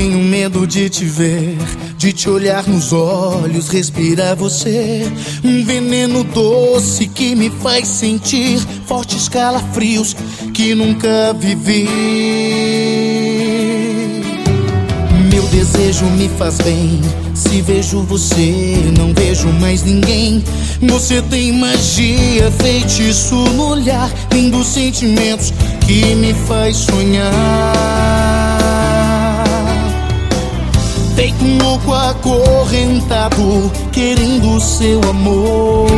tenho medo de te ver, de te olhar nos olhos, respirar você. Um veneno doce que me faz sentir fortes calafrios que nunca vivi. Meu desejo me faz bem, se vejo você, não vejo mais ninguém. Você tem magia, feitiço no olhar, lindos sentimentos que me faz sonhar. Feito um louco acorrentado, querendo seu amor.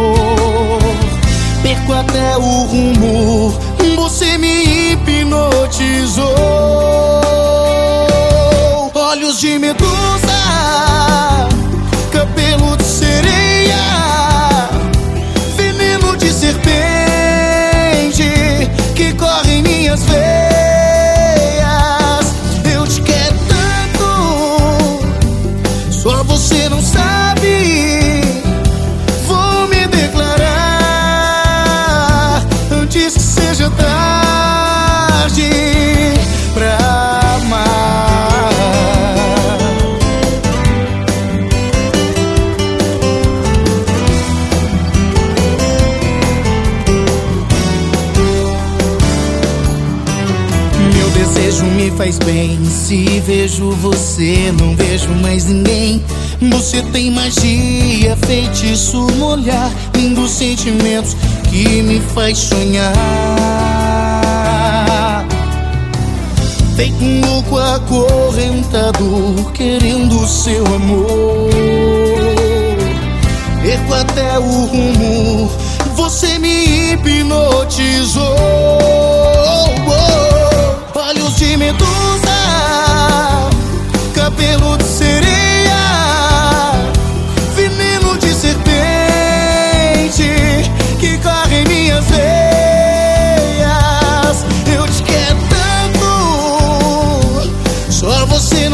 Perco até o rumo, você me hipnotizou. Olhos de medusa, cabelo de sereia, veneno de serpente que corre em minhas veias. Eu te quero tanto, só você não sabe. Vou me declarar antes que seja tarde pra amar. Desejo me faz bem, se vejo você, não vejo mais ninguém. Você tem magia, feitiço no olhar, lindos sentimentos que me faz sonhar. Feito um louco acorrentado, querendo seu amor. Perco até o rumo, você me hipnotizou. Olhos de medusa, cabelo de sereia, veneno de serpente que corre em minhas veias. Eu te quero tanto, só você